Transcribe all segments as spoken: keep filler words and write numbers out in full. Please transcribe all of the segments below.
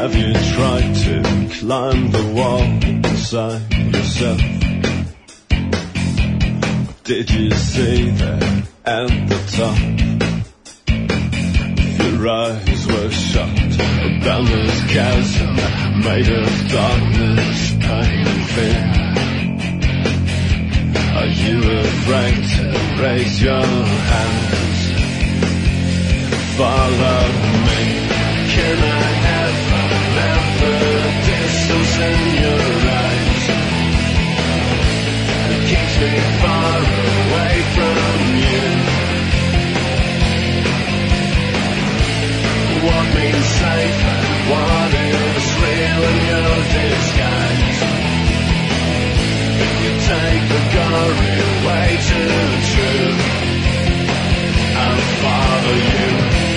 Have you tried to climb the wall inside yourself? Did you see that at the top? Your eyes were shut. A boundless chasm made of darkness, pain and fear. Are you afraid to raise your hands? Follow me. Can I ever, never distance in your eyes? It keeps me far away from you. What means safe and what is real in your disguise? If you take the glory way too true, I'll follow you.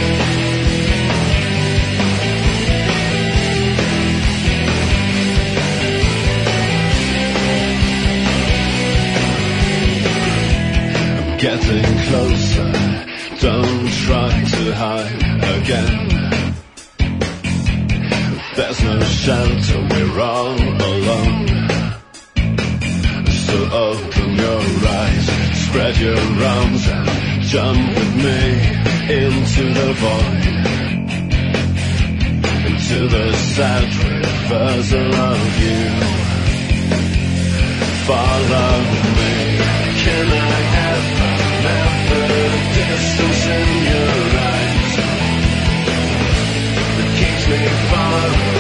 Getting closer, don't try to hide again. There's no shelter, we're all alone. So open your eyes, spread your arms and jump with me into the void, into the sad reversal of you. Follow me. Can I ever, never distance in your eyes? It keeps me far away.